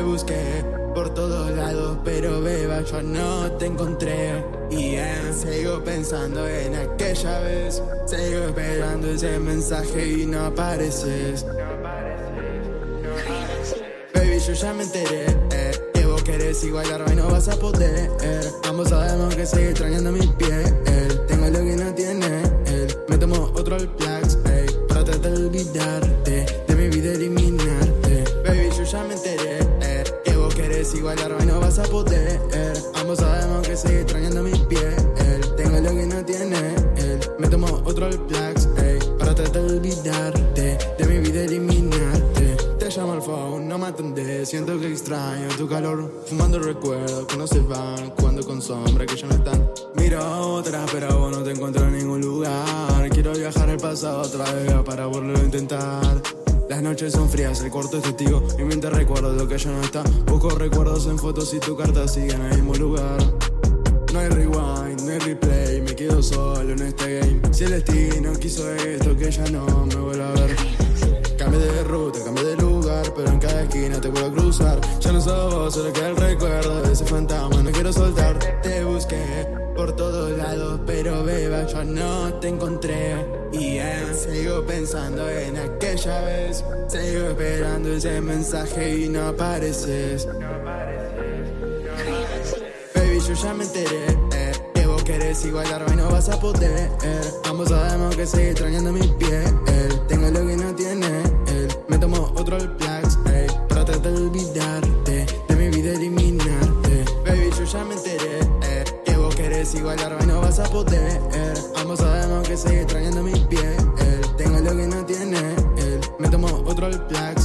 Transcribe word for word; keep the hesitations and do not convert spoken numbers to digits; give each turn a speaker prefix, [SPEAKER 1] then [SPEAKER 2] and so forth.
[SPEAKER 1] Te busqué por todos lados, pero beba, yo no te encontré. Y yeah, sigo pensando en aquella vez. Sigo esperando ese mensaje y no apareces. Baby, yo ya me enteré, eh, que vos querés igualarme y no vas a poder. Ambos sabemos que sigue extrañando mi piel. Tengo lo que no tiene él. Me tomo otro al Plax, ey, para tratar de olvidarte, de mi vida eliminarte. Baby, yo ya me enteré, eh, que vos querés igualarme y no vas a poder. Ambos sabemos que sigue extrañando mi piel. Tengo lo que no tiene él. Me tomo otro al Plax, ey, para tratar de olvidarte, de mi vida eliminarte. Te llamo al phone, no me atendés. Siento que extraño tu calor, fumando recuerdos que no se van, jugando con sombras que ya no están. Miro a otra, pero vos no te encuentro en ningún lugar. Quiero viajar al pasado otra vez para volverlo a intentar. Las noches son frías, el cuarto es testigo. Mi mente recuerda lo que ya no está. Busco recuerdos en fotos y tu carta sigue en el mismo lugar. No hay rewind, no hay replay, me quedo solo en este game. Si el destino quiso esto, que ya no me vuelva a ver. Cambié de ruta, cambié de lugar, pero en cada esquina te puedo cruzar. Ya no sos vos, solo queda el recuerdo de ese fantasma, no quiero soltar. Te busqué por todos lados, pero beba, yo no te encontré. Y yeah, sigo pensando en aquella vez. Sigo esperando ese mensaje y no apareces. Baby, yo ya me enteré, eh, que vos querés igualarme y no vas a poder. Ambos sabemos que sigue extrañando mi piel. Tengo lo que no tiene él. Me tomo otro al Plax, ey, para tratar de olvidarte, de mi vida eliminarte. Baby, yo ya me enteré, eh, que vos querés igualarme y no vas a poder. Ambos sabemos que sigue extrañando mi piel. Tengo lo que no tiene él. Me tomo otro al Plax.